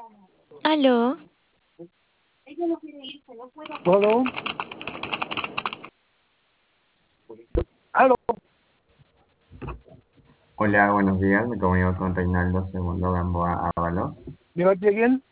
Aló, ¿Aló? ¿Aló? Hola, buenos días. Me comunico con Reinaldo Segundo Gamboa Ábalos. ¿De parte de quién?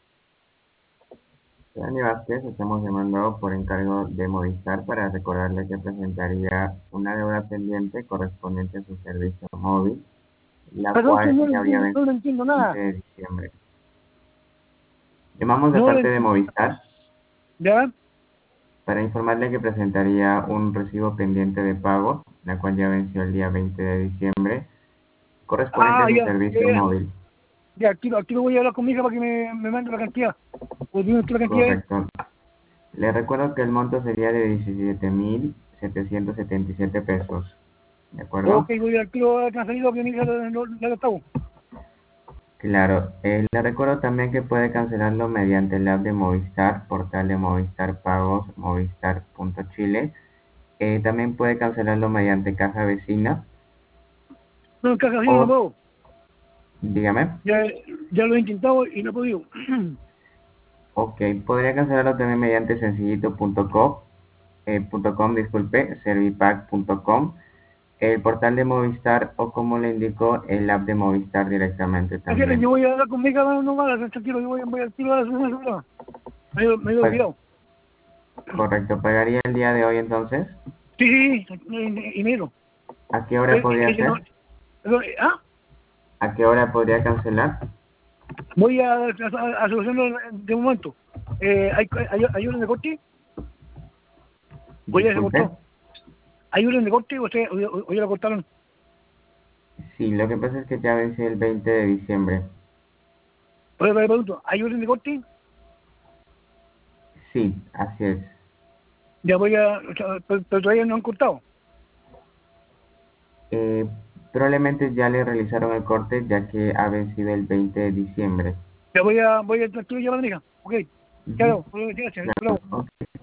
Dani Vázquez, estamos llamando por encargo de Movistar para recordarle que presentaría una deuda pendiente correspondiente a su servicio móvil, la Perdón, que cual ya habría vencido no le entiendo el nada. 20 de diciembre. Llamamos de No le parte de entiendo. Movistar ¿Ya? para informarle que presentaría un recibo pendiente de pago, la cual ya venció el día 20 de diciembre, correspondiente a su Ya, ya, servicio ya. móvil. Ya, aquí lo voy a hablar con mi hija para que me mande la cantidad. ¿O dime tú la cantidad es? Correcto. Le recuerdo que el monto sería de 17.777 pesos. ¿De Ok, acuerdo? voy aquí lo he transferido que mi hija la gastado. Claro. Le recuerdo también que puede cancelarlo mediante el app de Movistar, portal de Movistar Pagos, movistar.chile. También puede cancelarlo mediante caja vecina No, en caja así no o, puedo. dígame, Ya, ya lo he intentado y no he podido. ok, podría cancelarlo también mediante sencillito.com, disculpe, servipack.com, el portal de Movistar o como le indicó, el app de Movistar directamente Así que también. yo voy a hablar con mi hija, no va, tranquilo, yo voy al tiro a la semana. Me he Pa- olvidado. Correcto, ¿pagaría el día de hoy entonces? Sí, sí, en enero. ¿A qué hora podría Ese no, ser? ¿ah? ¿A qué hora podría cancelar? Voy a solucionarlo de momento. ¿Hay orden de corte? ¿O ya se Disculpe. cortó? ¿Hay orden de corte o ya lo cortaron? Sí, lo que pasa es que ya venció el 20 de diciembre. Oye, me pregunto, ¿hay orden de corte? Sí, así es. Ya voy o sea, pero todavía no han cortado. Eh, Probablemente ya le realizaron el corte ya que ha vencido el 20 de diciembre. Ya voy a tranquilo llamar a mi hija. Ok, Ujú, chao, gracias, claro, luego. ok.